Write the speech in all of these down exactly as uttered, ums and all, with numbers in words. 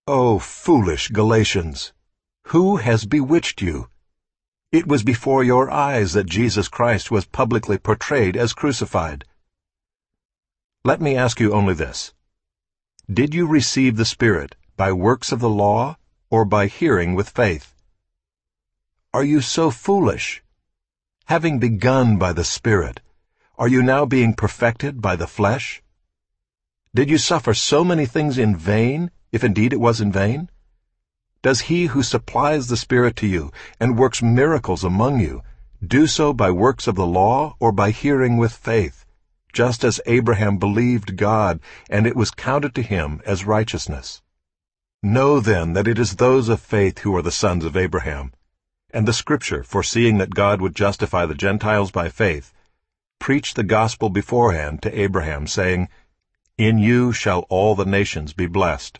O foolish Galatians! Who has bewitched you? It was before your eyes that Jesus Christ was publicly portrayed as crucified. Let me ask you only this. Did you receive the Spirit by works of the law or by hearing with faith? Are you so foolish? Having begun by the Spirit, are you now being perfected by the flesh? Did you suffer so many things in vain, if indeed it was in vain? Does he who supplies the Spirit to you and works miracles among you do so by works of the law or by hearing with faith, just as Abraham believed God, and it was counted to him as righteousness? Know then that it is those of faith who are the sons of Abraham. And the Scripture, foreseeing that God would justify the Gentiles by faith, preached the gospel beforehand to Abraham, saying, "In you shall all the nations be blessed."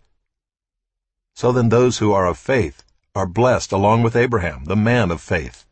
So then those who are of faith are blessed along with Abraham, the man of faith.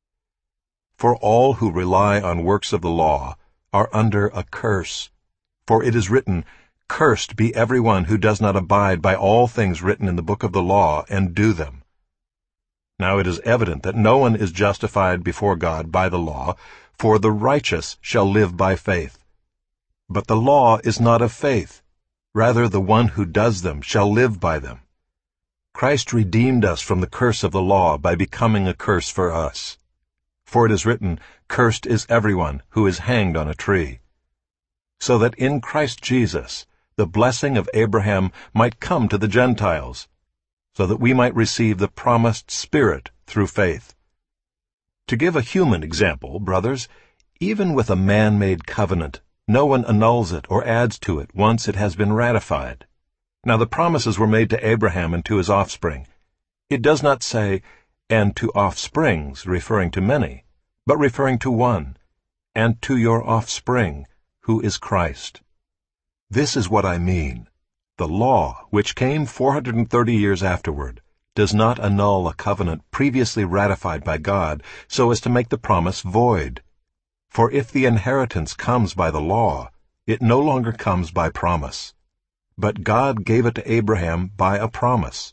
For all who rely on works of the law are under a curse. For it is written, "Cursed be every one who does not abide by all things written in the book of the law and do them." Now it is evident that no one is justified before God by the law, for the righteous shall live by faith. But the law is not of faith. Rather, the one who does them shall live by them. Christ redeemed us from the curse of the law by becoming a curse for us. For it is written, "Cursed is everyone who is hanged on a tree." So that in Christ Jesus the blessing of Abraham might come to the Gentiles, so that we might receive the promised Spirit through faith. To give a human example, brothers, even with a man-made covenant, no one annuls it or adds to it once it has been ratified. Now the promises were made to Abraham and to his offspring. It does not say, "and to offsprings," referring to many, but referring to one, "and to your offspring, who is Christ." This is what I mean. The law, which came four hundred thirty years afterward, does not annul a covenant previously ratified by God so as to make the promise void. For if the inheritance comes by the law, it no longer comes by promise. But God gave it to Abraham by a promise.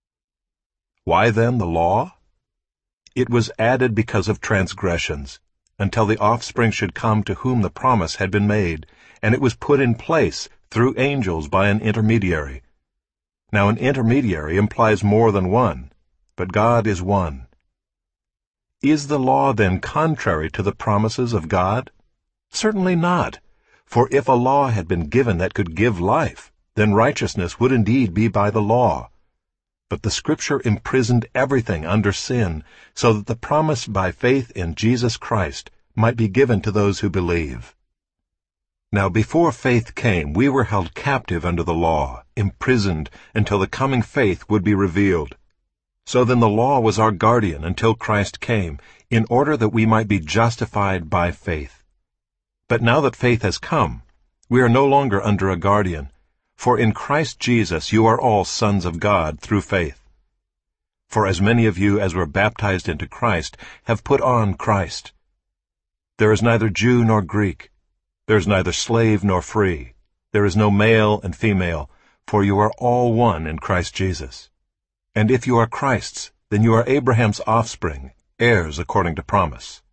Why then the law? It was added because of transgressions, until the offspring should come to whom the promise had been made, and it was put in place through angels by an intermediary. Now an intermediary implies more than one, but God is one. Is the law then contrary to the promises of God? Certainly not. For if a law had been given that could give life, then righteousness would indeed be by the law. But the Scripture imprisoned everything under sin, so that the promise by faith in Jesus Christ might be given to those who believe. Now before faith came, we were held captive under the law, imprisoned until the coming faith would be revealed. So then the law was our guardian until Christ came, in order that we might be justified by faith. But now that faith has come, we are no longer under a guardian, for in Christ Jesus you are all sons of God through faith. For as many of you as were baptized into Christ have put on Christ. There is neither Jew nor Greek. There is neither slave nor free. There is no male and female, for you are all one in Christ Jesus. And if you are Christ's, then you are Abraham's offspring, heirs according to promise.